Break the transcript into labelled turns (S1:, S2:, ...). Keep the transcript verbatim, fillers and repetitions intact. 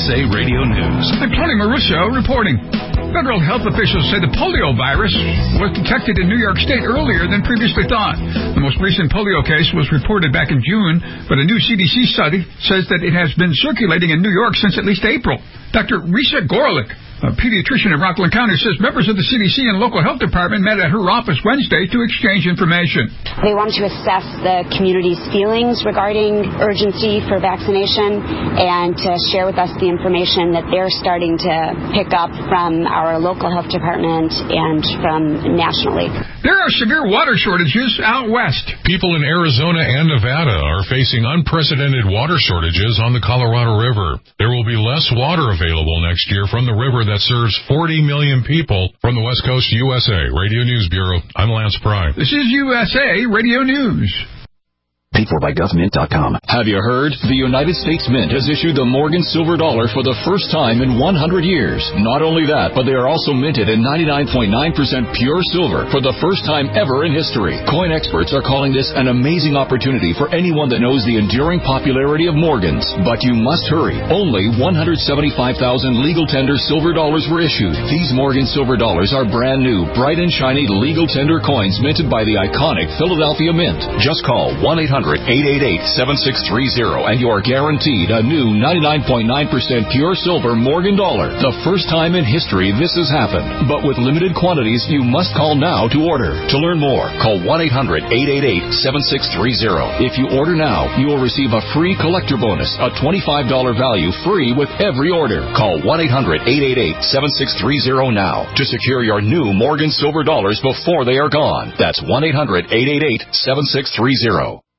S1: A Radio News.
S2: I'm Tony Marusso reporting. Federal health officials say the polio virus was detected in New York State earlier than previously thought. The most recent polio case was reported back in June, but a new C D C study says that it has been circulating in New York since at least April. Doctor Risa Gorelick, a pediatrician in Rockland County, says members of the C D C and local health department met at her office Wednesday to exchange information.
S3: They wanted to assess the community's feelings regarding urgency for vaccination and to share with us the information that they're starting to pick up from our local health department and from nationally.
S2: There are severe water shortages out west.
S4: People in Arizona and Nevada are facing unprecedented water shortages on the Colorado River. There will be less water available next year from the river that serves forty million people. From the West Coast U S A Radio News Bureau, I'm Lance Pry.
S2: This is U S A Radio News.
S5: Paid for by gov mint dot com.
S6: Have you heard? The United States Mint has issued the Morgan Silver Dollar for the first time in one hundred years. Not only that, but they are also minted in ninety-nine point nine percent pure silver for the first time ever in history. Coin experts are calling this an amazing opportunity for anyone that knows the enduring popularity of Morgans. But you must hurry. Only one hundred seventy-five thousand legal tender silver dollars were issued. These Morgan Silver Dollars are brand new, bright and shiny legal tender coins minted by the iconic Philadelphia Mint. Just call one eight hundred eight eight eight seven six three zero and you are guaranteed a new ninety-nine point nine percent pure silver Morgan dollar. The first time in history this has happened. But with limited quantities, you must call now to order. To learn more, call one eight hundred eight eight eight seven six three zero. If you order now, you will receive a free collector bonus, a twenty-five dollars value free with every order. Call one eight hundred eight eight eight seven six three zero now to secure your new Morgan Silver Dollars before they are gone. That's one eight hundred eight eight eight seven six three zero.